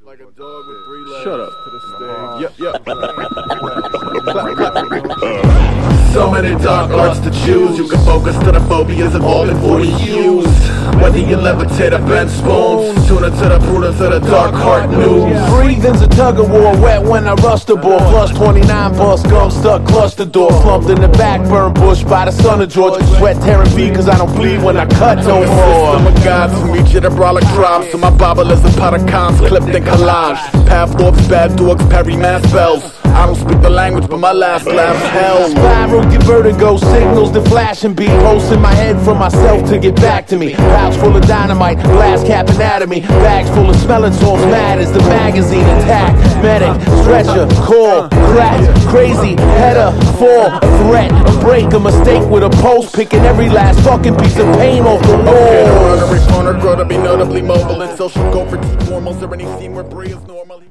Like a dog with 3 legs. Shut up. To the stage. Yep. So many dark arts to choose. You can focus to the phobias of all for to use. Whether you levitate or bend spoons, tune into the prudence of the dark heart news. Breathing's a tug of war, wet when I rush the ball. Plus 29 bus gum stuck cluster door. Slumped in the back, burned bush by the son of George. Sweat tearing feet cause I don't bleed when I cut no more. I'm a god to meet you the brawler crimes. So my Bible is a pot of cons clipped in collage. Pavlov's bad dogs parry mass spells. I don't speak the language but my last laugh's hell. Spiral, get vertigo, signals that flash and beat. Pulse in my head for myself to get back to me. Pouch full of dynamite, glass cap anatomy. Bags full of smelling salts, mad as the magazine attack. Medic, stretcher, call, crack, crazy, header, fall, a threat, a break, a mistake with a pulse. Picking every last fucking piece of paint off the wall. Every corner grow to be notably mobile. And social go for T-formals or any scene where Brie is normal.